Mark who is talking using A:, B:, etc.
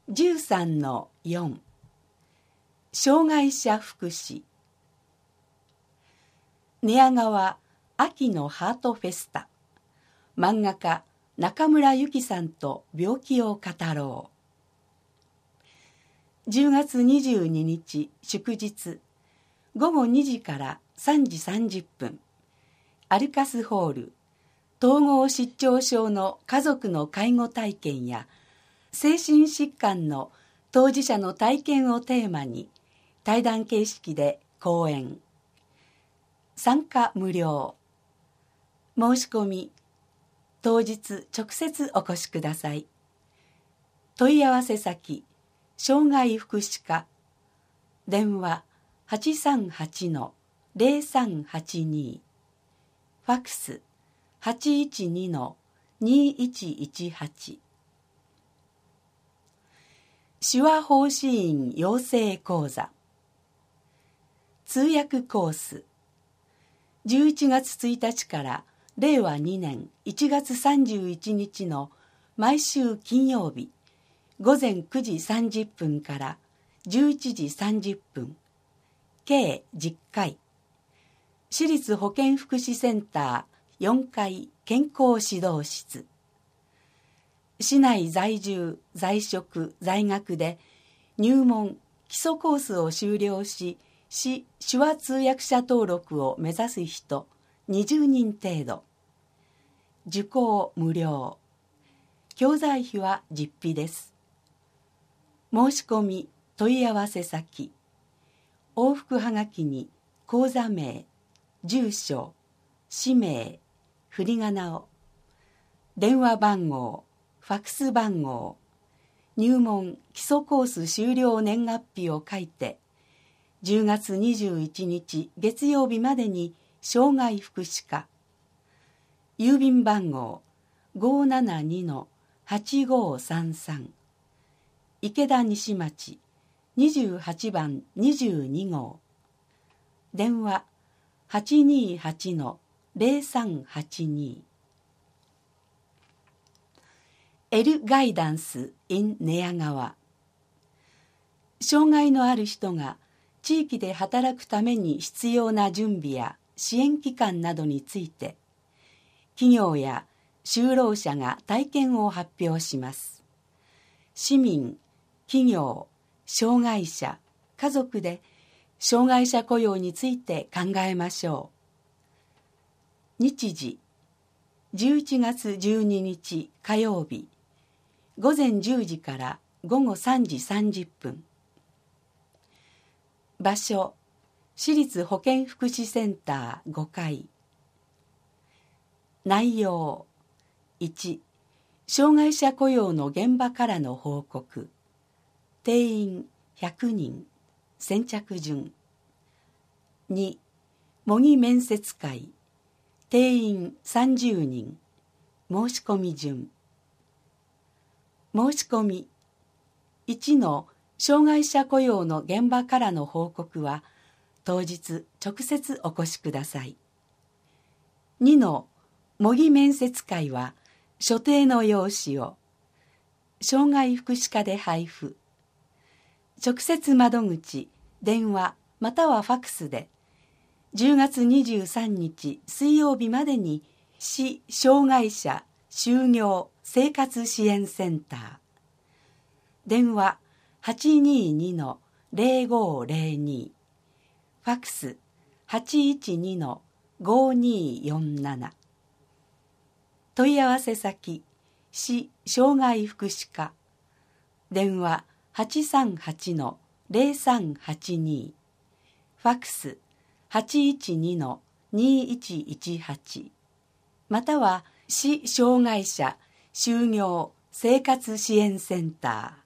A: 13-4 障害者福祉。寝屋川秋のハートフェスタ、漫画家中村ゆきさんと病気を語ろう。10月22日祝日、午後2時から3時30分、アルカスホール、統合失調症の家族の介護体験や精神疾患の当事者の体験をテーマに対談形式で講演。参加無料。申し込み当日直接お越しください。問い合わせ先障害福祉課、電話 838-0382、ファクス 812-2118。手話奉仕員養成講座。通訳コース。11月1日から令和2年1月31日の毎週金曜日、午前9時30分から11時30分、計10回。市立保健福祉センター4階健康指導室。市内在住、在職、在学で入門・基礎コースを修了し、市手話通訳者登録を目指す人20人程度。受講無料。教材費は実費です。申し込み問い合わせ先、往復はがきに講座名、住所、氏名、振り仮名を、電話番号、ファクス番号、入門基礎コース修了年月日を書いて、10月21日月曜日までに障害福祉課、郵便番号 572-8533、池田西町28番22号、電話 828-0382。Lガイダンス in 寝屋川。障害のある人が地域で働くために必要な準備や支援機関などについて、企業や就労者が体験を発表します。市民、企業、障害者、家族で障害者雇用について考えましょう。日時、11月12日火曜日、午前10時から午後3時30分。場所、市立保健福祉センター5階。内容、1、障害者雇用の現場からの報告。定員100人、先着順。2、模擬面接会。定員30人、申し込み順。申し込み1の障害者雇用の現場からの報告は当日直接お越しください。2の模擬面接会は所定の用紙を障害福祉課で配布。直接窓口、電話またはファクスで10月23日水曜日までに市障害者就業生活支援センター、電話 822-0502、ファクス 812-5247。問い合わせ先、市障害福祉課、電話 838-0382、ファクス 812-2118、または市障害者就業生活支援センター。